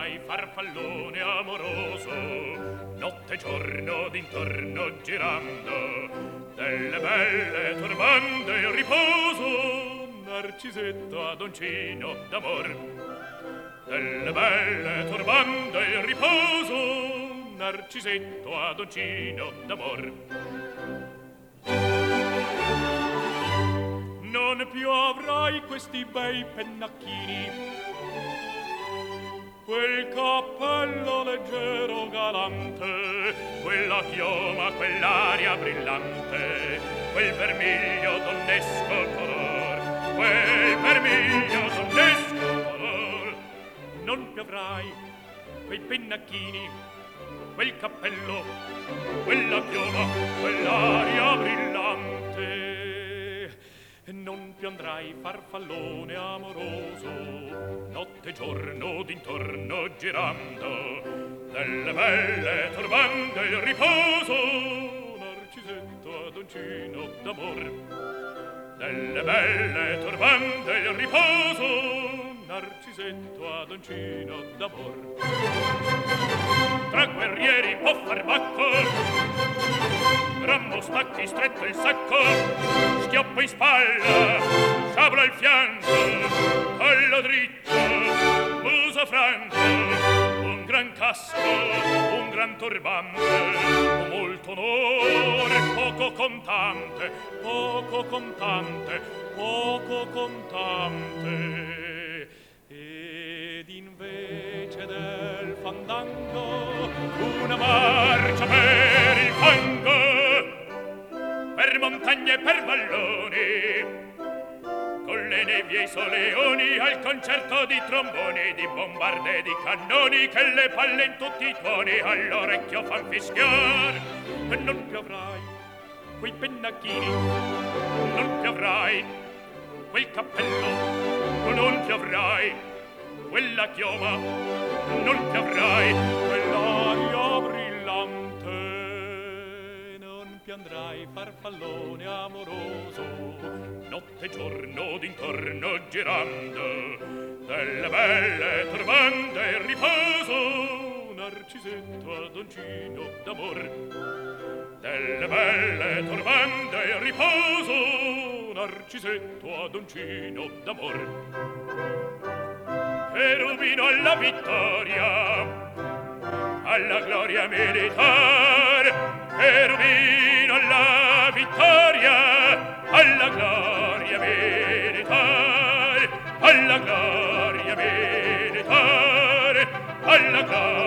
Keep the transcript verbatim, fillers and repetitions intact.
piandrai farfallone amoroso, notte e giorno d'intorno girando, delle belle turbando il riposo, Narcisetto adoncino d'amor. Delle belle turbando il riposo, Narcisetto adoncino d'amor. Non più avrai questi bei pennacchini, quel cappello leggero galante, quella chioma, quell'aria brillante, quel vermiglio donnesco color, quel vermiglio donnesco color. Non più avrai quei pennacchini, quel cappello, quella chioma, quell'aria brillante. Non più andrai farfallone amoroso, notte e giorno d'intorno girando, delle belle turbando il riposo, Narcisetto adoncino d'amor. Delle belle turbando il riposo, Narcisetto adoncino d'amor. Tra guerrieri può far bacco, Rammo stacchi stretto il sacco, schioppo in spalla, sciabla al fianco, collo dritto, muso franco, un gran casco, un gran turbante, un molto onore, poco contante, poco contante, poco contante. Ed invece del fandango una marcia per il fango, per montagne e per valloni, con le nebbie e i soleoni, al concerto di tromboni, di bombarde e di cannoni, che le palle in tutti i tuoni all'orecchio fan fischiar. E non più avrai quei pennacchini, non più avrai quel cappello, non più avrai quella chioma, non più avrai quell'aria brillante, non più andrai farfallone amoroso, notte e giorno d'intorno girando, delle belle turbando il riposo, Narcisetto adoncino d'amor. Delle belle turbando il riposo, Narcisetto adoncino d'amor. Cherubino alla vittoria, alla gloria militar, cherubino alla vittoria, alla gloria militar, alla gloria militar, alla gloria